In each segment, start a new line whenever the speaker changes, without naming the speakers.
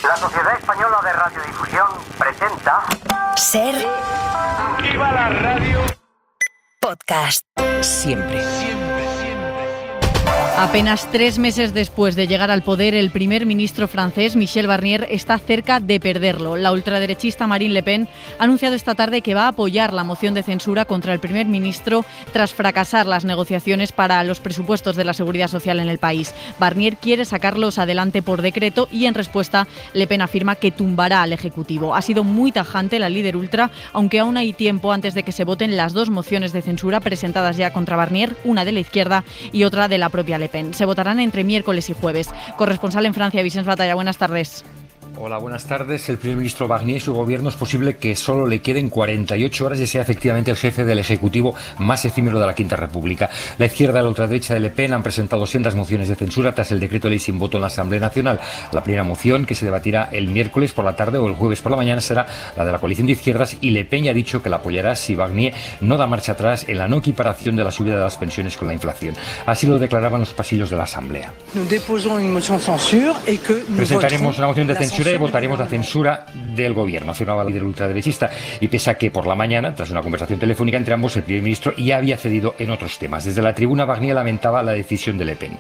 La Sociedad Española de Radiodifusión presenta...
Ser...
¡Viva la radio!
Podcast.
Siempre.
Apenas 3 meses después de llegar al poder, el primer ministro francés, Michel Barnier, está cerca de perderlo. La ultraderechista Marine Le Pen ha anunciado esta tarde que va a apoyar la moción de censura contra el primer ministro tras fracasar las negociaciones para los presupuestos de la seguridad social en el país. Barnier quiere sacarlos adelante por decreto y, en respuesta, Le Pen afirma que tumbará al Ejecutivo. Ha sido muy tajante la líder ultra, aunque aún hay tiempo antes de que se voten las 2 mociones de censura presentadas ya contra Barnier, una de la izquierda y otra de la propia Le Pen. Se votarán entre miércoles y jueves. Corresponsal en Francia, Vicens Batalla, buenas tardes.
Hola, buenas tardes. El primer ministro Barnier y su gobierno es posible que solo le queden 48 horas y sea efectivamente el jefe del Ejecutivo más efímero de la Quinta República. La izquierda y la ultraderecha de Le Pen han presentado sendas mociones de censura tras el decreto de ley sin voto en la Asamblea Nacional. La primera moción, que se debatirá el miércoles por la tarde o el jueves por la mañana, será la de la coalición de izquierdas, y Le Pen ya ha dicho que la apoyará si Barnier no da marcha atrás en la no equiparación de la subida de las pensiones con la inflación. Así lo declaraban los pasillos de la Asamblea. Presentaremos una moción de censura y votaremos la censura del gobierno, afirmaba el líder ultraderechista, y pese a que por la mañana, tras una conversación telefónica entre ambos, el primer ministro ya había cedido en otros temas. Desde la tribuna, Barnier lamentaba la decisión de Le Pen.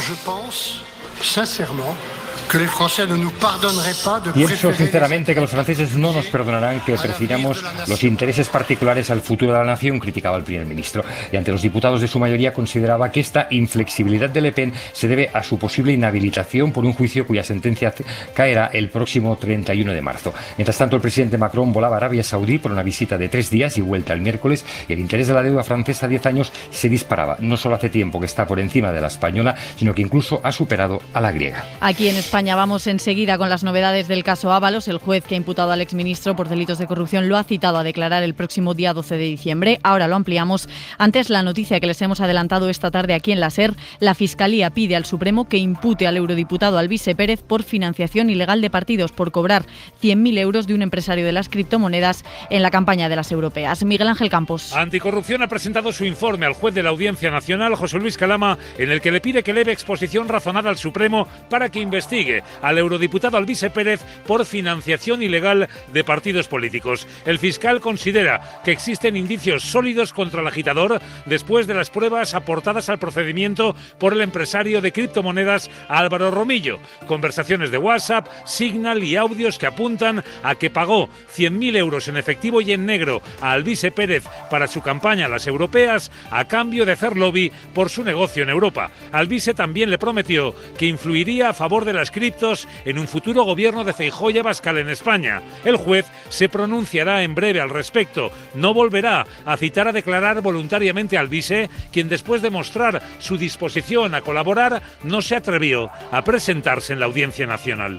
Pienso sinceramente que los franceses no nos perdonarán que prefiramos los intereses particulares al futuro de la nación, criticaba el primer ministro. Y ante los diputados de su mayoría consideraba que esta inflexibilidad de Le Pen se debe a su posible inhabilitación por un juicio cuya sentencia caerá el próximo 31 de marzo. Mientras tanto, el presidente Macron volaba a Arabia Saudí por una visita de 3 días y vuelta el miércoles, y el interés de la deuda francesa a 10 años se disparaba. No solo hace tiempo que está por encima de la española, sino que incluso ha superado a la griega.
Aquí en España vamos enseguida con las novedades del caso Ábalos. El juez que ha imputado al exministro por delitos de corrupción lo ha citado a declarar el próximo día 12 de diciembre. Ahora lo ampliamos. Antes, la noticia que les hemos adelantado esta tarde aquí en la SER: la Fiscalía pide al Supremo que impute al eurodiputado Alvise Pérez por financiación ilegal de partidos, por cobrar 100.000 euros de un empresario de las criptomonedas en la campaña de las europeas. Miguel Ángel Campos.
Anticorrupción ha presentado su informe al juez de la Audiencia Nacional, José Luis Calama, en el que le pide que eleve exposición razonada al Supremo para que investigue al eurodiputado Alvise Pérez por financiación ilegal de partidos políticos. El fiscal considera que existen indicios sólidos contra el agitador después de las pruebas aportadas al procedimiento por el empresario de criptomonedas Álvaro Romillo. Conversaciones de WhatsApp, Signal y audios que apuntan a que pagó 100.000 euros en efectivo y en negro a Alvise Pérez para su campaña a las europeas a cambio de hacer lobby por su negocio en Europa. Alvise también le prometió que influiría a favor de las criptos en un futuro gobierno de Feijóo y Abascal en España. El juez se pronunciará en breve al respecto. No volverá a citar a declarar voluntariamente a Alvise, quien después de mostrar su disposición a colaborar no se atrevió a presentarse en la Audiencia Nacional.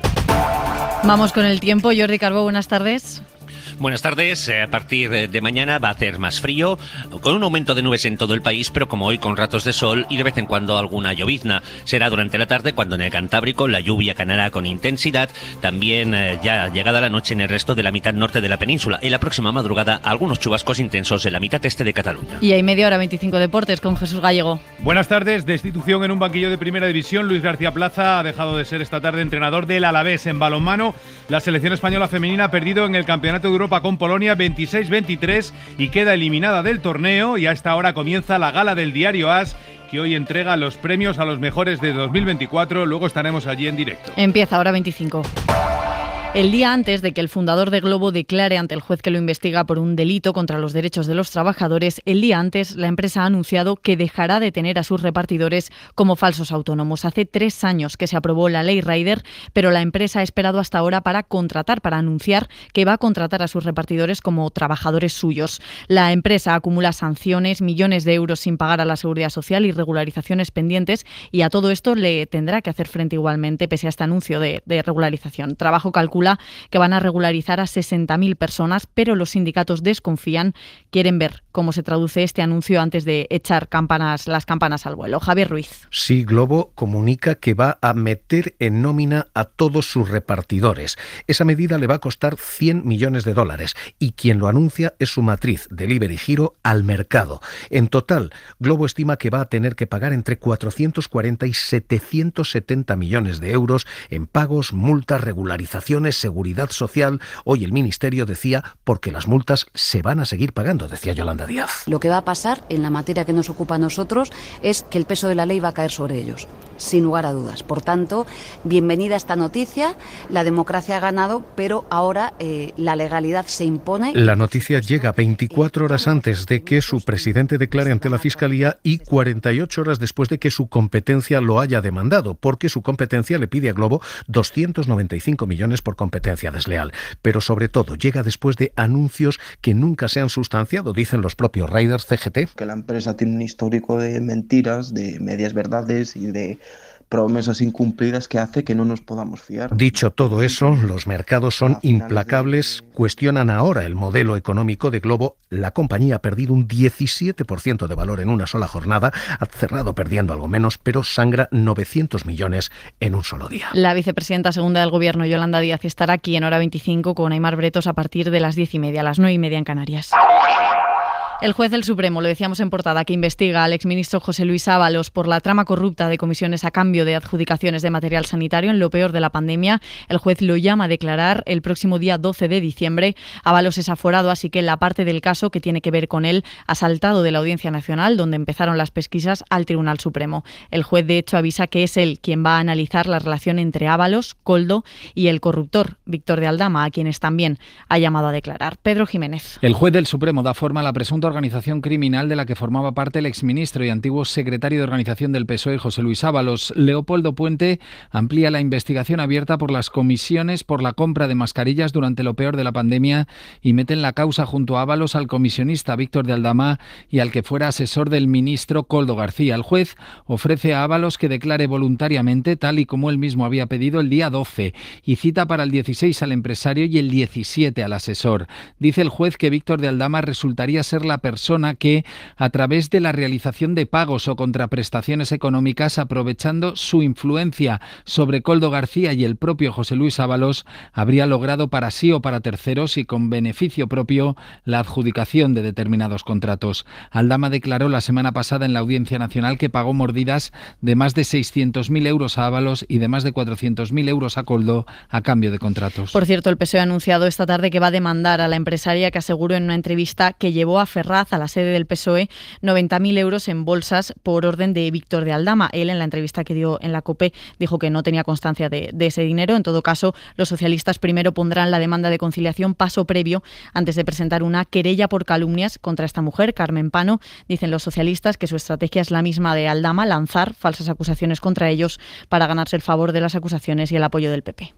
Vamos con el tiempo. Jordi Carbó, buenas tardes.
Buenas tardes. A partir de mañana va a hacer más frío, con un aumento de nubes en todo el país, pero como hoy con ratos de sol y de vez en cuando alguna llovizna. Será durante la tarde cuando en el Cantábrico la lluvia caerá con intensidad. También ya llegada la noche en el resto de la mitad norte de la península. En la próxima madrugada algunos chubascos intensos en la mitad este de Cataluña.
Y hay media hora 25 deportes con Jesús Gallego.
Buenas tardes. Destitución en un banquillo de Primera División. Luis García Plaza ha dejado de ser esta tarde entrenador del Alavés. En balonmano, la selección española femenina ha perdido en el Campeonato de Europa con Polonia 26-23 y queda eliminada del torneo, y a esta hora comienza la gala del diario AS, que hoy entrega los premios a los mejores de 2024. Luego estaremos allí en directo.
Empieza ahora 25. El día antes de que el fundador de Globo declare ante el juez que lo investiga por un delito contra los derechos de los trabajadores, el día antes la empresa ha anunciado que dejará de tener a sus repartidores como falsos autónomos. Hace 3 años que se aprobó la ley Rider, pero la empresa ha esperado hasta ahora para anunciar que va a contratar a sus repartidores como trabajadores suyos. La empresa acumula sanciones, millones de euros sin pagar a la Seguridad Social y regularizaciones pendientes, y a todo esto le tendrá que hacer frente igualmente pese a este anuncio de regularización. Trabajo calcula calcula que van a regularizar a 60.000 personas, pero los sindicatos desconfían, quieren ver cómo se traduce este anuncio antes de echar las campanas al vuelo. Javier Ruiz.
Sí, Globo comunica que va a meter en nómina a todos sus repartidores. Esa medida le va a costar 100 millones de dólares y quien lo anuncia es su matriz, Delivery Hero, al mercado. En total, Globo estima que va a tener que pagar entre 440 y 770 millones de euros en pagos, multas, regularizaciones, seguridad social. Hoy el Ministerio decía porque las multas se van a seguir pagando, decía Yolanda Díaz.
Lo que va a pasar en la materia que nos ocupa a nosotros es que el peso de la ley va a caer sobre ellos, sin lugar a dudas. Por tanto, bienvenida esta noticia. La democracia ha ganado, pero ahora la legalidad se impone.
La noticia llega 24 horas antes de que su presidente declare ante la Fiscalía y 48 horas después de que su competencia lo haya demandado, porque su competencia le pide a Globo 295 millones por competencia desleal. Pero sobre todo llega después de anuncios que nunca se han sustanciado, dicen los propios riders CGT.
Que la empresa tiene un histórico de mentiras, de medias verdades y de promesas incumplidas que hace que no nos podamos fiar.
Dicho todo eso, los mercados son implacables, cuestionan ahora el modelo económico de Globo. La compañía ha perdido un 17% de valor en una sola jornada, ha cerrado perdiendo algo menos, pero sangra 900 millones en un solo día.
La vicepresidenta segunda del Gobierno, Yolanda Díaz, estará aquí en Hora 25 con Aimar Bretos a partir de las 10:30, a las 9:30 en Canarias. El juez del Supremo, lo decíamos en portada, que investiga al exministro José Luis Ábalos por la trama corrupta de comisiones a cambio de adjudicaciones de material sanitario en lo peor de la pandemia. El juez lo llama a declarar el próximo día 12 de diciembre. Ábalos es aforado, así que la parte del caso que tiene que ver con él ha saltado de la Audiencia Nacional, donde empezaron las pesquisas, al Tribunal Supremo. El juez, de hecho, avisa que es él quien va a analizar la relación entre Ábalos, Koldo y el corruptor Víctor de Aldama, a quienes también ha llamado a declarar. Pedro Jiménez.
El juez del Supremo da forma a la presunta organización criminal de la que formaba parte el exministro y antiguo secretario de organización del PSOE, José Luis Ábalos. Leopoldo Puente amplía la investigación abierta por las comisiones por la compra de mascarillas durante lo peor de la pandemia y mete en la causa junto a Ábalos al comisionista Víctor de Aldama y al que fuera asesor del ministro Koldo García. El juez ofrece a Ábalos que declare voluntariamente, tal y como él mismo había pedido, el día 12 y cita para el 16 al empresario y el 17 al asesor. Dice el juez que Víctor de Aldama resultaría ser la persona que, a través de la realización de pagos o contraprestaciones económicas, aprovechando su influencia sobre Koldo García y el propio José Luis Ábalos, habría logrado para sí o para terceros y con beneficio propio la adjudicación de determinados contratos. Aldama declaró la semana pasada en la Audiencia Nacional que pagó mordidas de más de 600.000 euros a Ábalos y de más de 400.000 euros a Koldo a cambio de contratos.
Por cierto, el PSOE ha anunciado esta tarde que va a demandar a la empresaria que aseguró en una entrevista que llevó a Ferraz, a la sede del PSOE, 90.000 euros en bolsas por orden de Víctor de Aldama. Él, en la entrevista que dio en la COPE, dijo que no tenía constancia de ese dinero. En todo caso, los socialistas primero pondrán la demanda de conciliación, paso previo antes de presentar una querella por calumnias contra esta mujer, Carmen Pano. Dicen los socialistas que su estrategia es la misma de Aldama, lanzar falsas acusaciones contra ellos para ganarse el favor de las acusaciones y el apoyo del PP.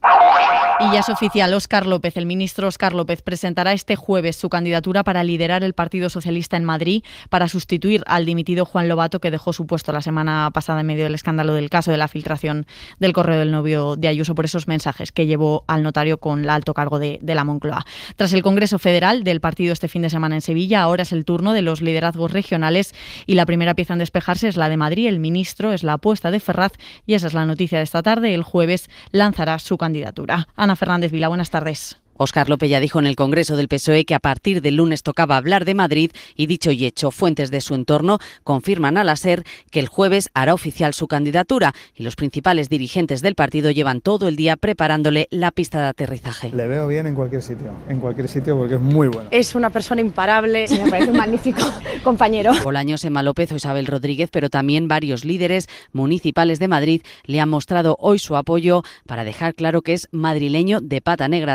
Y ya es oficial, Óscar López, el ministro Óscar López, presentará este jueves su candidatura para liderar el Partido Socialista en Madrid para sustituir al dimitido Juan Lobato, que dejó su puesto la semana pasada en medio del escándalo del caso de la filtración del correo del novio de Ayuso por esos mensajes que llevó al notario con el alto cargo de la Moncloa. Tras el Congreso Federal del partido este fin de semana en Sevilla, ahora es el turno de los liderazgos regionales y la primera pieza en despejarse es la de Madrid. El ministro es la apuesta de Ferraz y esa es la noticia de esta tarde. El jueves lanzará su candidatura. Ana Fernández Vila, buenas tardes.
Óscar López ya dijo en el Congreso del PSOE que a partir del lunes tocaba hablar de Madrid y, dicho y hecho, fuentes de su entorno confirman a la SER que el jueves hará oficial su candidatura y los principales dirigentes del partido llevan todo el día preparándole la pista de aterrizaje.
Le veo bien en cualquier sitio porque es muy bueno.
Es una persona imparable, me parece un magnífico compañero.
Bolaños, Emma López o Isabel Rodríguez, pero también varios líderes municipales de Madrid le han mostrado hoy su apoyo para dejar claro que es madrileño de pata negra, dicen fuentes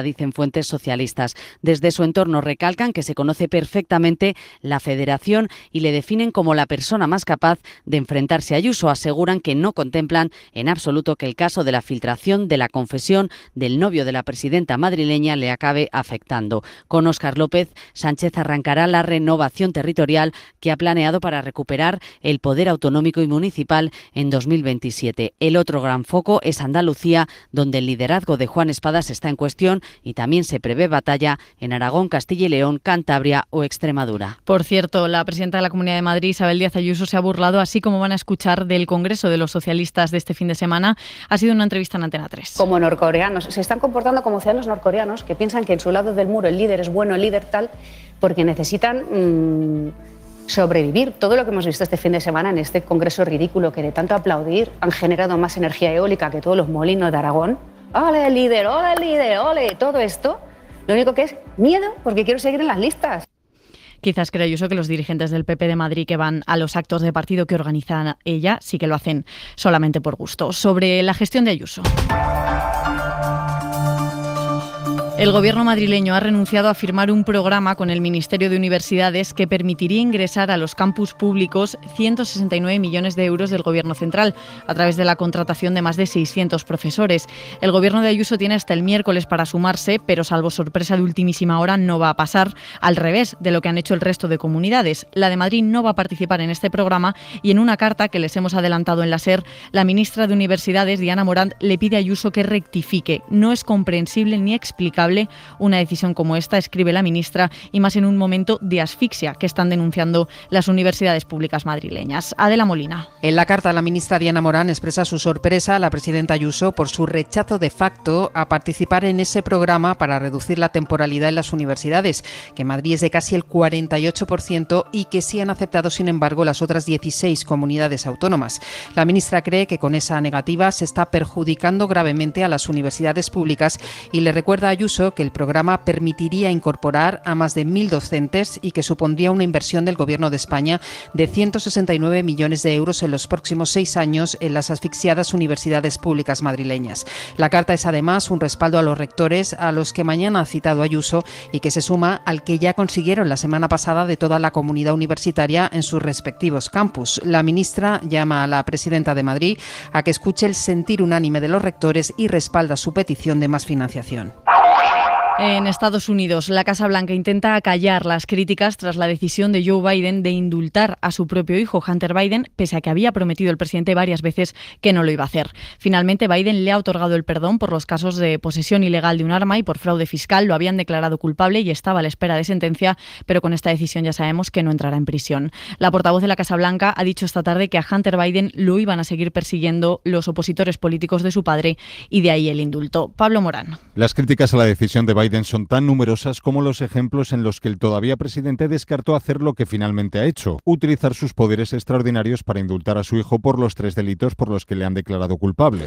fuentes socialistas. Desde su entorno recalcan que se conoce perfectamente la federación y le definen como la persona más capaz de enfrentarse a Ayuso. Aseguran que no contemplan en absoluto que el caso de la filtración de la confesión del novio de la presidenta madrileña le acabe afectando. Con Óscar López, Sánchez arrancará la renovación territorial que ha planeado para recuperar el poder autonómico y municipal en 2027. El otro gran foco es Andalucía, donde el liderazgo de Juan Espadas está en cuestión y también se prevé batalla en Aragón, Castilla y León, Cantabria o Extremadura.
Por cierto, la presidenta de la Comunidad de Madrid, Isabel Díaz Ayuso, se ha burlado, así como van a escuchar, del Congreso de los Socialistas de este fin de semana. Ha sido una entrevista en Antena 3.
Como norcoreanos, se están comportando como ciudadanos norcoreanos que piensan que en su lado del muro el líder es bueno, el líder tal, porque necesitan sobrevivir. Todo lo que hemos visto este fin de semana en este congreso ridículo que de tanto aplaudir han generado más energía eólica que todos los molinos de Aragón. ¡Ole el líder! ¡Ole el líder! ¡Ole! Todo esto, lo único que es miedo, porque quiero seguir en las listas.
Quizás creo Ayuso que los dirigentes del PP de Madrid que van a los actos de partido que organiza ella sí que lo hacen solamente por gusto. Sobre la gestión de Ayuso. El gobierno madrileño ha renunciado a firmar un programa con el Ministerio de Universidades que permitiría ingresar a los campus públicos 169 millones de euros del gobierno central a través de la contratación de más de 600 profesores. El gobierno de Ayuso tiene hasta el miércoles para sumarse, pero salvo sorpresa de ultimísima hora no va a pasar, al revés de lo que han hecho el resto de comunidades. La de Madrid no va a participar en este programa y en una carta que les hemos adelantado en la SER, la ministra de Universidades, Diana Morant, le pide a Ayuso que rectifique. No es comprensible ni explicable una decisión como esta, escribe la ministra, y más en un momento de asfixia que están denunciando las universidades públicas madrileñas. Adela Molina.
En la carta, la ministra Diana Morant expresa su sorpresa a la presidenta Ayuso por su rechazo de facto a participar en ese programa para reducir la temporalidad en las universidades, que en Madrid es de casi el 48% y que sí han aceptado, sin embargo, las otras 16 comunidades autónomas. La ministra cree que con esa negativa se está perjudicando gravemente a las universidades públicas y le recuerda a Ayuso que el programa permitiría incorporar a más de 1.000 docentes y que supondría una inversión del Gobierno de España de 169 millones de euros en los próximos 6 años en las asfixiadas universidades públicas madrileñas. La carta es además un respaldo a los rectores, a los que mañana ha citado Ayuso y que se suma al que ya consiguieron la semana pasada de toda la comunidad universitaria en sus respectivos campus. La ministra llama a la presidenta de Madrid a que escuche el sentir unánime de los rectores y respalda su petición de más financiación.
En Estados Unidos, la Casa Blanca intenta acallar las críticas tras la decisión de Joe Biden de indultar a su propio hijo, Hunter Biden, pese a que había prometido el presidente varias veces que no lo iba a hacer. Finalmente, Biden le ha otorgado el perdón por los casos de posesión ilegal de un arma y por fraude fiscal. Lo habían declarado culpable y estaba a la espera de sentencia, pero con esta decisión ya sabemos que no entrará en prisión. La portavoz de la Casa Blanca ha dicho esta tarde que a Hunter Biden lo iban a seguir persiguiendo los opositores políticos de su padre y de ahí el indulto. Pablo Morán.
Las críticas a la decisión de Biden son tan numerosas como los ejemplos en los que el todavía presidente descartó hacer lo que finalmente ha hecho, utilizar sus poderes extraordinarios para indultar a su hijo por los 3 delitos por los que le han declarado culpable.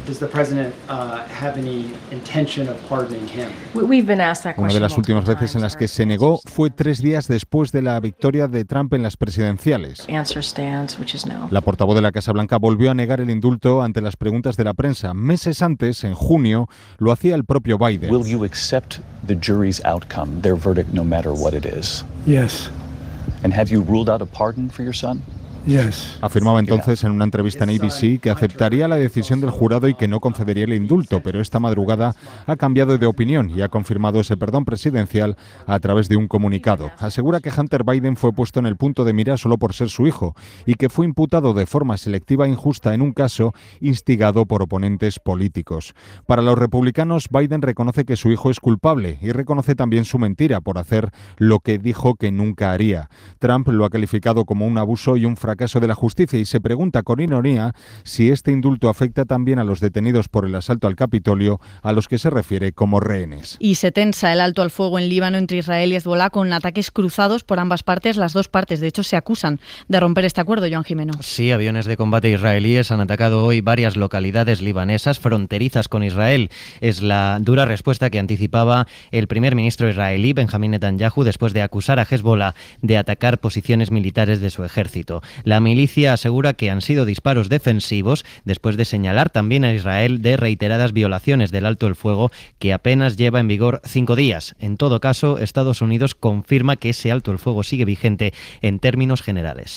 Una de las últimas veces en las que se negó fue 3 días después de la victoria de Trump en las presidenciales. La portavoz de la Casa Blanca volvió a negar el indulto ante las preguntas de la prensa. Meses antes, en junio, lo hacía el propio Biden.
The jury's outcome, their verdict, no matter what it is?
Yes.
And have you ruled out a pardon for your son?
Yes.
Afirmaba entonces en una entrevista en ABC que aceptaría la decisión del jurado y que no concedería el indulto, pero esta madrugada ha cambiado de opinión y ha confirmado ese perdón presidencial a través de un comunicado. Asegura que Hunter Biden fue puesto en el punto de mira solo por ser su hijo y que fue imputado de forma selectiva e injusta en un caso instigado por oponentes políticos. Para los republicanos, Biden reconoce que su hijo es culpable y reconoce también su mentira por hacer lo que dijo que nunca haría. Trump lo ha calificado como un abuso y un fracaso de la justicia y se pregunta con ironía si este indulto afecta también a los detenidos por el asalto al Capitolio, a los que se refiere como rehenes.
Y se tensa el alto al fuego en Líbano entre Israel y Hezbolá con ataques cruzados por ambas partes. Las dos partes, de hecho, se acusan de romper este acuerdo, Joan Jimeno.
Sí, aviones de combate israelíes han atacado hoy varias localidades libanesas fronterizas con Israel. Es la dura respuesta que anticipaba el primer ministro israelí, Benjamín Netanyahu, después de acusar a Hezbolá de atacar posiciones militares de su ejército. La milicia asegura que han sido disparos defensivos después de señalar también a Israel de reiteradas violaciones del alto el fuego que apenas lleva en vigor 5 días. En todo caso, Estados Unidos confirma que ese alto el fuego sigue vigente en términos generales.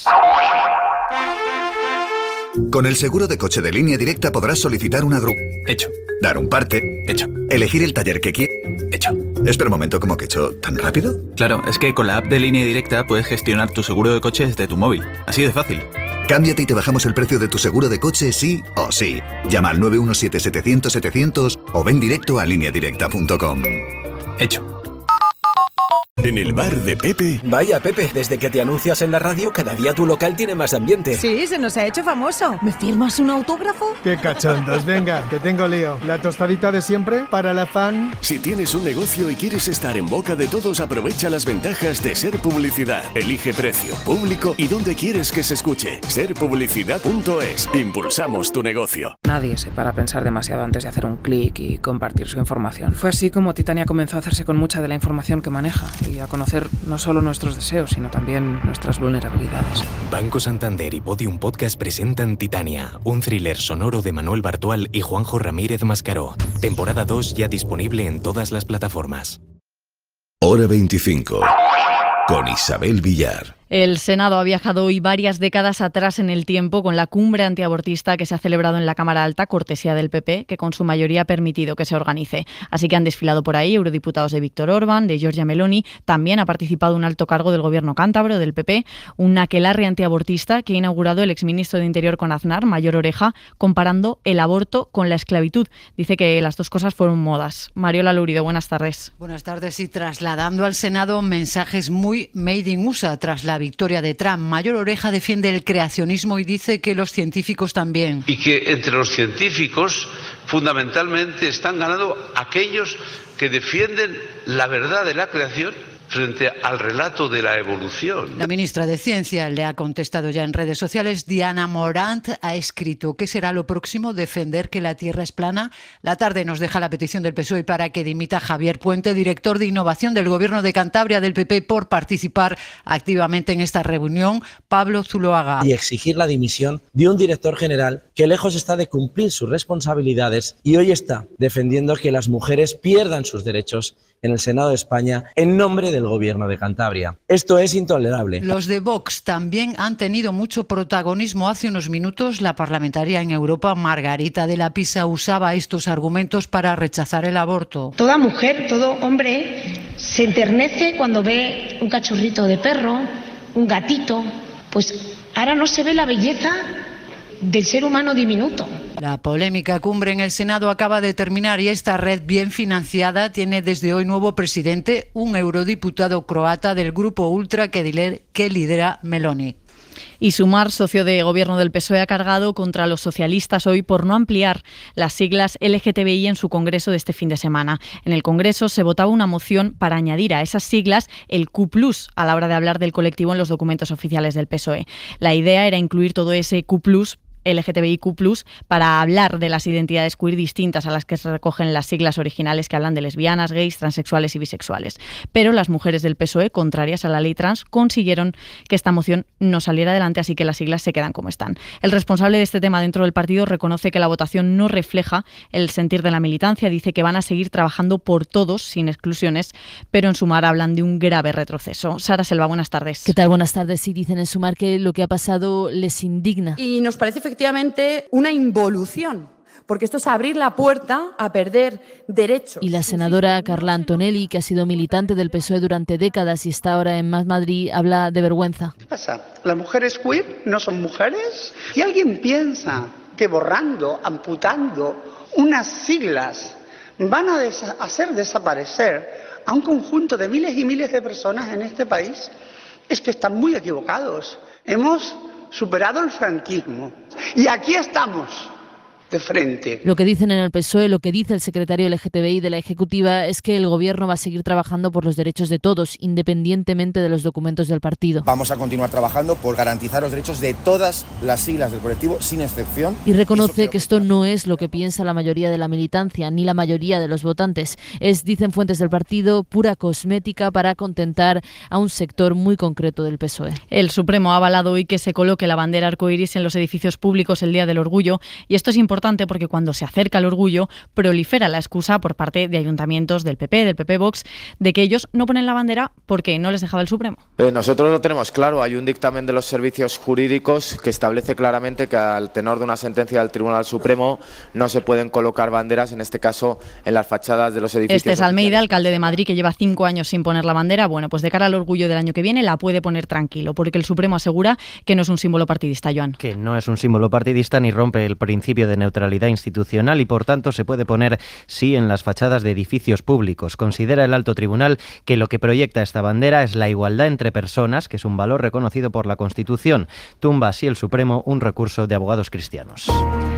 Con el seguro de coche de Línea Directa podrás solicitar una grúa.
Hecho.
Dar un parte.
Hecho.
Elegir el taller que quieras.
Hecho.
Espera un momento, ¿cómo que hecho? ¿Tan rápido?
Claro, es que con la app de Línea Directa puedes gestionar tu seguro de coche desde tu móvil. Así de fácil.
Cámbiate y te bajamos el precio de tu seguro de coche sí o sí. Llama al 917-700-700 o ven directo a lineadirecta.com.
Hecho.
En el bar de Pepe.
Vaya, Pepe, desde que te anuncias en la radio, cada día tu local tiene más ambiente.
Sí, se nos ha hecho famoso. ¿Me firmas un autógrafo?
Qué cachondos, venga, que tengo lío. La tostadita de siempre para la fan.
Si tienes un negocio y quieres estar en boca de todos, aprovecha las ventajas de Ser Publicidad. Elige precio, público y dónde quieres que se escuche. Serpublicidad.es. Impulsamos tu negocio.
Nadie se para a pensar demasiado antes de hacer un clic y compartir su información. Fue así como Titania comenzó a hacerse con mucha de la información que maneja y a conocer no solo nuestros deseos, sino también nuestras vulnerabilidades.
Banco Santander y Podium Podcast presentan Titania, un thriller sonoro de Manuel Bartual y Juanjo Ramírez Mascaró. Temporada 2 ya disponible en todas las plataformas.
Hora 25. Con Isabel Villar.
El Senado ha viajado hoy varias décadas atrás en el tiempo con la cumbre antiabortista que se ha celebrado en la Cámara Alta, cortesía del PP, que con su mayoría ha permitido que se organice. Así que han desfilado por ahí eurodiputados de Víctor Orbán, de Giorgia Meloni. También ha participado un alto cargo del gobierno cántabro, del PP, un aquelarre antiabortista que ha inaugurado el exministro de Interior con Aznar, Mayor Oreja, comparando el aborto con la esclavitud. Dice que las dos cosas fueron modas. Mariola Lurido, buenas tardes.
Buenas tardes. Y trasladando al Senado mensajes muy made in USA tras la victoria de Trump. Mayor Oreja defiende el creacionismo y dice que los científicos también.
Y que entre los científicos fundamentalmente están ganando aquellos que defienden la verdad de la creación frente al relato de la evolución.
La ministra de Ciencia le ha contestado ya en redes sociales. Diana Morant ha escrito: ¿qué será lo próximo? ¿Defender que la Tierra es plana? La tarde nos deja la petición del PSOE para que dimita Javier Puente, director de Innovación del Gobierno de Cantabria del PP, por participar activamente en esta reunión. Pablo Zuloaga.
Y exigir la dimisión de un director general que lejos está de cumplir sus responsabilidades y hoy está defendiendo que las mujeres pierdan sus derechos en el Senado de España en nombre del Gobierno de Cantabria. Esto es intolerable.
Los de Vox también han tenido mucho protagonismo. Hace unos minutos la parlamentaria en Europa, Margarita de la Pisa, usaba estos argumentos para rechazar el aborto.
Toda mujer, todo hombre se enternece cuando ve un cachorrito de perro, un gatito. Pues ahora no se ve la belleza del ser humano diminuto.
La polémica cumbre en el Senado acaba de terminar y esta red bien financiada tiene desde hoy nuevo presidente, un eurodiputado croata del grupo ultra que lidera Meloni.
Y Sumar, socio de gobierno del PSOE, ha cargado contra los socialistas hoy por no ampliar las siglas LGTBI en su congreso de este fin de semana. En el congreso se votaba una moción para añadir a esas siglas el Q+, a la hora de hablar del colectivo en los documentos oficiales del PSOE. La idea era incluir todo ese Q+, LGTBIQ+, para hablar de las identidades queer distintas a las que se recogen las siglas originales que hablan de lesbianas, gays, transexuales y bisexuales. Pero las mujeres del PSOE, contrarias a la ley trans, consiguieron que esta moción no saliera adelante, así que las siglas se quedan como están. El responsable de este tema dentro del partido reconoce que la votación no refleja el sentir de la militancia, dice que van a seguir trabajando por todos, sin exclusiones, pero en Sumar hablan de un grave retroceso. Sara Selva, buenas tardes.
¿Qué tal? Buenas tardes. Sí, dicen en Sumar que lo que ha pasado les indigna.
Y nos parece efectivamente una involución, porque esto es abrir la puerta a perder derechos.
Y la senadora Carla Antonelli, que ha sido militante del PSOE durante décadas y está ahora en Más Madrid, habla de vergüenza.
¿Qué pasa? ¿Las mujeres queer no son mujeres? ¿Y alguien piensa que borrando, amputando unas siglas van a hacer desaparecer a un conjunto de miles y miles de personas en este país? Es que están muy equivocados. Hemos superado el franquismo y aquí estamos
de frente.
Lo que dicen en el PSOE, lo que dice el secretario LGTBI de la Ejecutiva es que el Gobierno va a seguir trabajando por los derechos de todos, independientemente de los documentos del partido.
Vamos a continuar trabajando por garantizar los derechos de todas las siglas del colectivo, sin excepción.
Y reconoce que esto no es lo que piensa la mayoría de la militancia, ni la mayoría de los votantes. Es, dicen fuentes del partido, pura cosmética para contentar a un sector muy concreto del PSOE.
El Supremo ha avalado hoy que se coloque la bandera arcoíris en los edificios públicos el Día del Orgullo, y esto es importante porque cuando se acerca el orgullo prolifera la excusa por parte de ayuntamientos del PP Vox, de que ellos no ponen la bandera porque no les dejaba el Supremo.
Nosotros lo tenemos claro, hay un dictamen de los servicios jurídicos que establece claramente que al tenor de una sentencia del Tribunal Supremo no se pueden colocar banderas, en este caso en las fachadas de los edificios.
Este es Almeida, alcalde de Madrid, que lleva 5 años sin poner la bandera. Bueno, pues de cara al orgullo del año que viene la puede poner tranquilo, porque el Supremo asegura que no es un símbolo partidista, Joan.
Que no es un símbolo partidista ni rompe el principio de neutralidad institucional y por tanto se puede poner sí en las fachadas de edificios públicos. Considera el alto tribunal que lo que proyecta esta bandera es la igualdad entre personas, que es un valor reconocido por la Constitución. Tumba así el Supremo un recurso de abogados cristianos.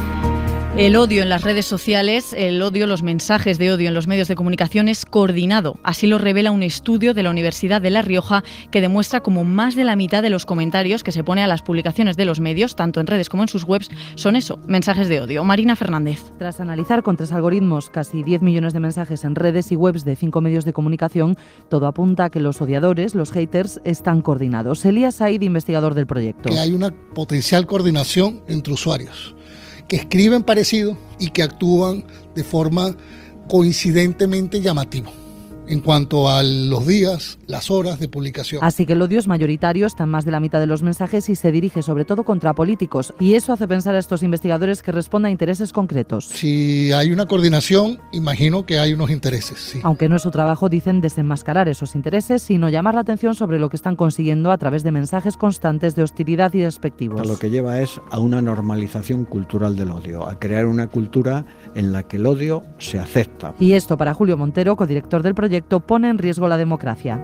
El odio en las redes sociales, los mensajes de odio en los medios de comunicación es coordinado. Así lo revela un estudio de la Universidad de La Rioja que demuestra como más de la mitad de los comentarios que se pone a las publicaciones de los medios, tanto en redes como en sus webs, son eso, mensajes de odio. Marina Fernández.
Tras analizar con 3 algoritmos casi 10 millones de mensajes en redes y webs de 5 medios de comunicación, todo apunta a que los odiadores, los haters, están coordinados. Elías Said, investigador del proyecto.
Que hay una potencial coordinación entre usuarios que escriben parecido y que actúan de forma coincidentemente llamativa en cuanto a los días, las horas de publicación.
Así que el odio es mayoritario, está en más de la mitad de los mensajes y se dirige sobre todo contra políticos. Y eso hace pensar a estos investigadores que responde a intereses concretos.
Si hay una coordinación, imagino que hay unos intereses, sí.
Aunque no es su trabajo, dicen, desenmascarar esos intereses, sino llamar la atención sobre lo que están consiguiendo a través de mensajes constantes de hostilidad y despectivos.
Lo que lleva es a una normalización cultural del odio, a crear una cultura en la que el odio se acepta.
Y esto, para Julio Montero, codirector del proyecto, pone en riesgo la democracia.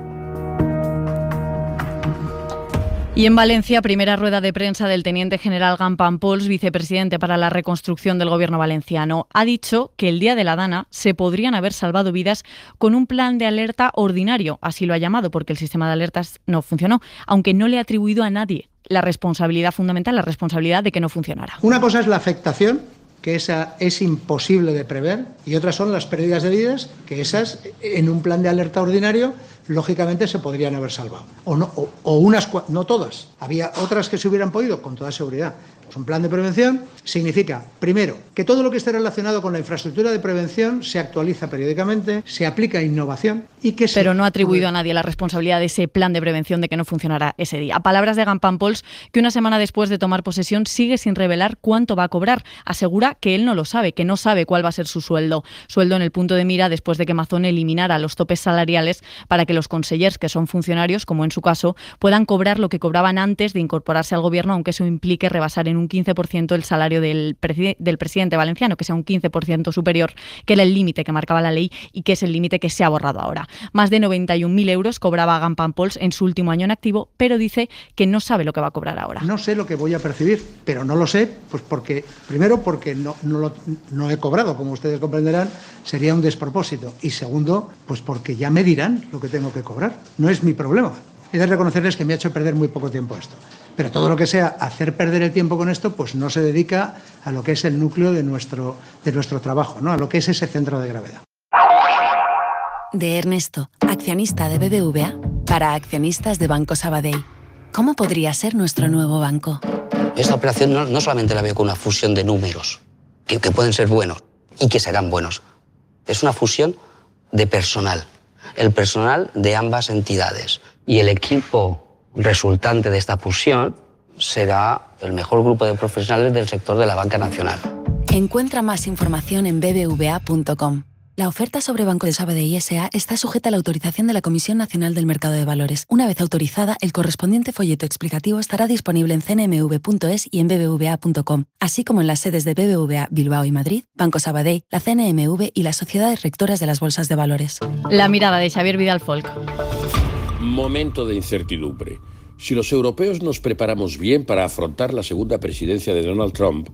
Y en Valencia, primera rueda de prensa del teniente general Gampan Pols, vicepresidente para la reconstrucción del gobierno valenciano. Ha dicho que el día de la Dana se podrían haber salvado vidas con un plan de alerta ordinario. Así lo ha llamado, porque el sistema de alertas no funcionó, aunque no le ha atribuido a nadie la responsabilidad fundamental, la responsabilidad de que no funcionara.
Una cosa es la afectación, que esa es imposible de prever, y otras son las pérdidas de vidas, que esas en un plan de alerta ordinario lógicamente se podrían haber salvado. No todas. Había otras que se hubieran podido, con toda seguridad. Pues un plan de prevención significa, primero, que todo lo que esté relacionado con la infraestructura de prevención se actualiza periódicamente, se aplica innovación y que se...
Pero no ha atribuido a nadie la responsabilidad de ese plan de prevención de que no funcionara ese día. A palabras de Gampan Pols, que una semana después de tomar posesión sigue sin revelar cuánto va a cobrar. Asegura que él no lo sabe, que no sabe cuál va a ser su sueldo. Sueldo en el punto de mira después de que Mazón eliminara los topes salariales para que los consellers, que son funcionarios, como en su caso, puedan cobrar lo que cobraban antes de incorporarse al gobierno, aunque eso implique rebasar en un 15% el salario del presidente valenciano, que sea un 15% superior, que era el límite que marcaba la ley y que es el límite que se ha borrado ahora. Más de 91.000 euros cobraba Gampan Pols en su último año en activo, pero dice que no sabe lo que va a cobrar ahora.
No sé lo que voy a percibir, pero no lo sé, pues porque no he cobrado, como ustedes comprenderán, sería un despropósito. Y segundo, pues porque ya me dirán lo que tengo que cobrar. No es mi problema. He de reconocerles que me ha hecho perder muy poco tiempo esto. Pero todo lo que sea hacer perder el tiempo con esto, pues no se dedica a lo que es el núcleo de nuestro trabajo, ¿no? A lo que es ese centro de gravedad.
De Ernesto, accionista de BBVA, para accionistas de Banco Sabadell. ¿Cómo podría ser nuestro nuevo banco?
Esta operación no solamente la veo como una fusión de números, que pueden ser buenos y que serán buenos. Es una fusión de personal. El personal de ambas entidades. Y el equipo resultante de esta fusión será el mejor grupo de profesionales del sector de la banca nacional.
Encuentra más información en bbva.com. La oferta sobre Banco de Sabadell S.A. está sujeta a la autorización de la Comisión Nacional del Mercado de Valores. Una vez autorizada, el correspondiente folleto explicativo estará disponible en cnmv.es y en bbva.com, así como en las sedes de BBVA Bilbao y Madrid, Banco Sabadell, la CNMV y las sociedades rectoras de las bolsas de valores.
La mirada de Xavier Vidal Folk.
Momento de incertidumbre. Si los europeos nos preparamos bien para afrontar la segunda presidencia de Donald Trump,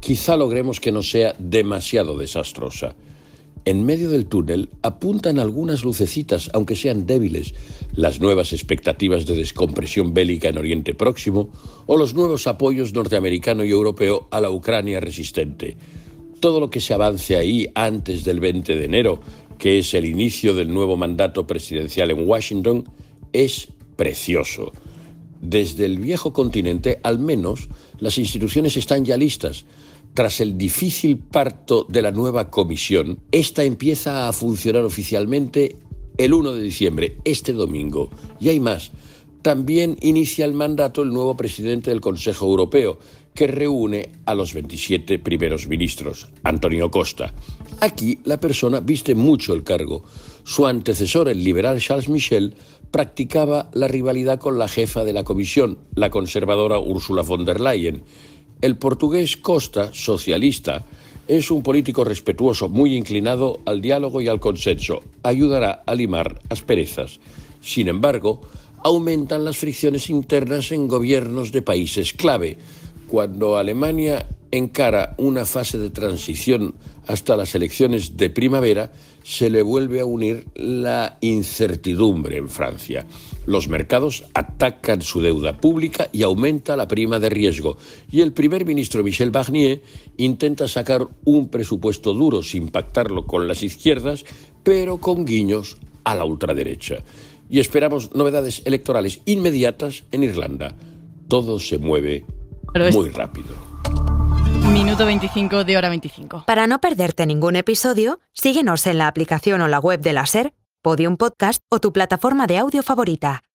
quizá logremos que no sea demasiado desastrosa. En medio del túnel apuntan algunas lucecitas, aunque sean débiles, las nuevas expectativas de descompresión bélica en Oriente Próximo o los nuevos apoyos norteamericano y europeo a la Ucrania resistente. Todo lo que se avance ahí antes del 20 de enero, que es el inicio del nuevo mandato presidencial en Washington, es precioso. Desde el viejo continente, al menos, las instituciones están ya listas. Tras el difícil parto de la nueva comisión, esta empieza a funcionar oficialmente el 1 de diciembre, este domingo. Y hay más. También inicia el mandato el nuevo presidente del Consejo Europeo, que reúne a los 27 primeros ministros, Antonio Costa. Aquí la persona viste mucho el cargo. Su antecesor, el liberal Charles Michel, practicaba la rivalidad con la jefa de la comisión, la conservadora Ursula von der Leyen. El portugués Costa, socialista, es un político respetuoso, muy inclinado al diálogo y al consenso. Ayudará a limar asperezas. Sin embargo, aumentan las fricciones internas en gobiernos de países clave. Cuando Alemania encara una fase de transición hasta las elecciones de primavera, se le vuelve a unir la incertidumbre en Francia. Los mercados atacan su deuda pública y aumenta la prima de riesgo. Y el primer ministro Michel Barnier intenta sacar un presupuesto duro sin pactarlo con las izquierdas, pero con guiños a la ultraderecha. Y esperamos novedades electorales inmediatas en Irlanda. Todo se mueve muy rápido.
Minuto 25 de Hora 25.
Para no perderte ningún episodio, síguenos en la aplicación o la web de la SER, Podium Podcast o tu plataforma de audio favorita.